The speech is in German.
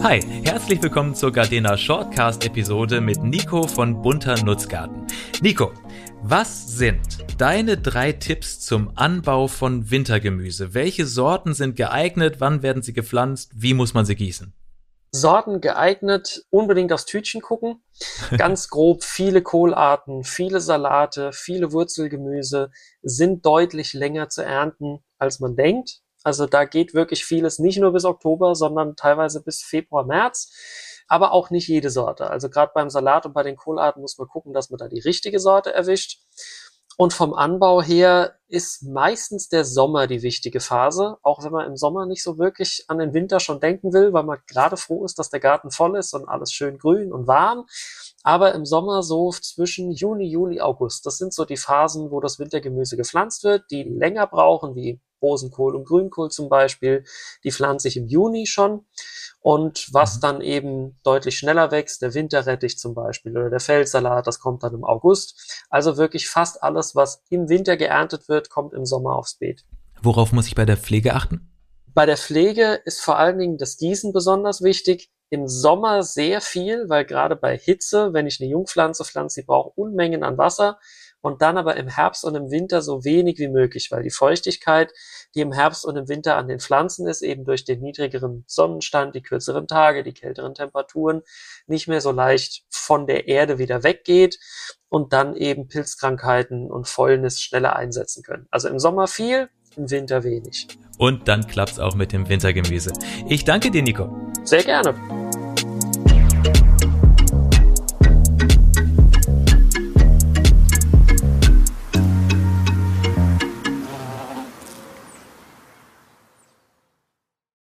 Hi, herzlich willkommen zur Gardena Shortcast-Episode mit Nico von Bunter Nutzgarten. Nico, was sind deine 3 Tipps zum Anbau von Wintergemüse? Welche Sorten sind geeignet? Wann werden sie gepflanzt? Wie muss man sie gießen? Sorten geeignet, unbedingt aufs Tütchen gucken. Ganz grob, viele Kohlarten, viele Salate, viele Wurzelgemüse sind deutlich länger zu ernten, als man denkt. Also da geht wirklich vieles nicht nur bis Oktober, sondern teilweise bis Februar, März. Aber auch nicht jede Sorte. Also gerade beim Salat und bei den Kohlarten muss man gucken, dass man da die richtige Sorte erwischt. Und vom Anbau her ist meistens der Sommer die wichtige Phase, auch wenn man im Sommer nicht so wirklich an den Winter schon denken will, weil man gerade froh ist, dass der Garten voll ist und alles schön grün und warm. Aber im Sommer so zwischen Juni, Juli, August, das sind so die Phasen, wo das Wintergemüse gepflanzt wird, die länger brauchen, wie Rosenkohl und Grünkohl zum Beispiel. Die pflanze ich im Juni schon. Und was dann eben deutlich schneller wächst, der Winterrettich zum Beispiel oder der Feldsalat, das kommt dann im August. Also wirklich fast alles, was im Winter geerntet wird, kommt im Sommer aufs Beet. Worauf muss ich bei der Pflege achten? Bei der Pflege ist vor allen Dingen das Gießen besonders wichtig. Im Sommer sehr viel, weil gerade bei Hitze, wenn ich eine Jungpflanze pflanze, die braucht Unmengen an Wasser. Und dann aber im Herbst und im Winter so wenig wie möglich, weil die Feuchtigkeit, die im Herbst und im Winter an den Pflanzen ist, eben durch den niedrigeren Sonnenstand, die kürzeren Tage, die kälteren Temperaturen, nicht mehr so leicht von der Erde wieder weggeht und dann eben Pilzkrankheiten und Fäulnis schneller einsetzen können. Also im Sommer viel, im Winter wenig. Und dann klappt's auch mit dem Wintergemüse. Ich danke dir, Nico. Sehr gerne.